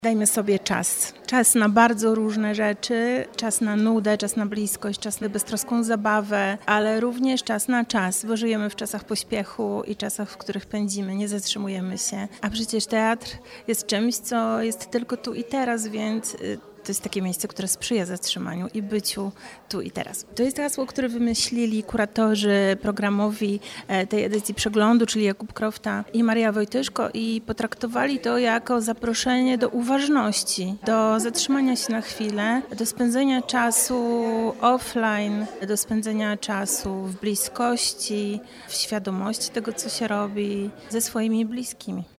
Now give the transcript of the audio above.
Dajmy sobie czas. Czas na bardzo różne rzeczy, czas na nudę, czas na bliskość, czas na beztroską zabawę, ale również czas na czas, bo żyjemy w czasach pośpiechu i czasach, w których pędzimy, nie zatrzymujemy się. A przecież teatr jest czymś, co jest tylko tu i teraz, więc to jest takie miejsce, które sprzyja zatrzymaniu i byciu tu i teraz. To jest hasło, które wymyślili kuratorzy programowi tej edycji przeglądu, czyli Jakub Krofta i Maria Wojtyszko, i potraktowali to jako zaproszenie do uważności, do zatrzymania się na chwilę, do spędzenia czasu offline, do spędzenia czasu w bliskości, w świadomości tego, co się robi ze swoimi bliskimi.